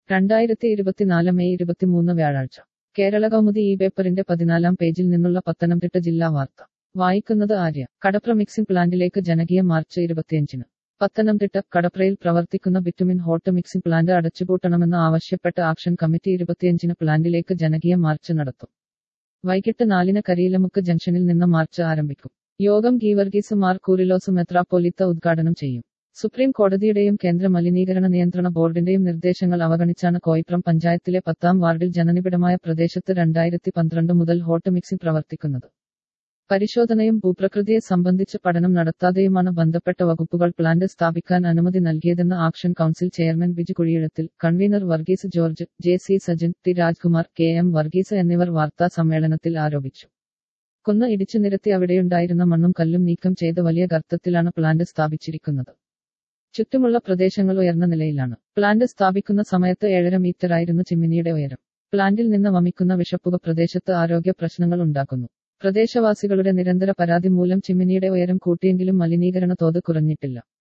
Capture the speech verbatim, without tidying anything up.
രണ്ടായിരത്തി ഇരുപത്തിനാല് മെയ് ഇരുപത്തിമൂന്ന് വ്യാഴാഴ്ച കേരള കൗമുദി ഈ പേപ്പറിന്റെ പതിനാലാം പേജിൽ നിന്നുള്ള പത്തനംതിട്ട ജില്ലാ വാർത്ത വായിക്കുന്നത് ആര്യ. കടപ്ര മിക്സിംഗ് പ്ലാന്റിലേക്ക് ജനകീയ മാർച്ച് ഇരുപത്തിയഞ്ചിന്. പത്തനംതിട്ട കടപ്രയിൽ പ്രവർത്തിക്കുന്ന ബിറ്റുമിൻ ഹോട്ട് മിക്സിംഗ് പ്ലാന്റ് അടച്ചുപൂട്ടണമെന്ന് ആവശ്യപ്പെട്ട് ആക്ഷൻ കമ്മിറ്റി ഇരുപത്തിയഞ്ചിന് പ്ലാന്റിലേക്ക് ജനകീയ മാർച്ച് നടത്തും. വൈകിട്ട് നാലിന് കരിയിലമുക്ക് ജംഗ്ഷനിൽ നിന്ന് മാർച്ച് ആരംഭിക്കും. യോഗം ഗീവർഗീസ് മാർ കൂറിലോസ് മെത്രാപ്പോലീത്ത ഉദ്ഘാടനം ചെയ്യും. സുപ്രീം കോടതിയുടെയും കേന്ദ്ര മലിനീകരണ നിയന്ത്രണ ബോർഡിന്റെയും നിർദ്ദേശങ്ങൾ അവഗണിച്ചാണ് കോയിപ്രം പഞ്ചായത്തിലെ പത്താം വാർഡിൽ ജനനിബിഡമായ പ്രദേശത്ത് രണ്ടായിരത്തി പന്ത്രണ്ട് മുതൽ ഹോട്ട് മിക്സിംഗ് പ്രവർത്തിക്കുന്നത്. പരിശോധനയും ഭൂപ്രകൃതിയെ സംബന്ധിച്ച് പഠനം നടത്താതെയുമാണ് ബന്ധപ്പെട്ട വകുപ്പുകൾ പ്ലാന്റ് സ്ഥാപിക്കാൻ അനുമതി നൽകിയതെന്ന് action council chairman Biju Kuzhiyizhathil, convener Varghese George, J C Sajan, T Rajkumar, K M Varghese എന്നിവർ വാർത്താ സമ്മേളനത്തിൽ ആരോപിച്ചു. കുന്ന് ഇടിച്ചു നിരത്തി അവിടെയുണ്ടായിരുന്ന മണ്ണും കല്ലും നീക്കം ചെയ്ത് വലിയ ഗർത്തത്തിലാണ് പ്ലാന്റ് സ്ഥാപിച്ചിരിക്കുന്നത്. ചുറ്റുമുള്ള പ്രദേശങ്ങൾ ഉയർന്ന നിലയിലാണ്. പ്ലാന്റ് സ്ഥാപിക്കുന്ന സമയത്ത് ഏഴര മീറ്ററായിരുന്നു ചിമ്മിനിയുടെ ഉയരം. പ്ലാന്റിൽ നിന്ന് വമിക്കുന്ന വിഷപ്പുക പ്രദേശത്ത് ആരോഗ്യ പ്രശ്നങ്ങൾ ഉണ്ടാക്കുന്നു. പ്രദേശവാസികളുടെ നിരന്തര പരാതി മൂലം ചിമ്മിനിയുടെ ഉയരം കൂട്ടിയെങ്കിലും മലിനീകരണ തോത് കുറഞ്ഞിട്ടില്ല.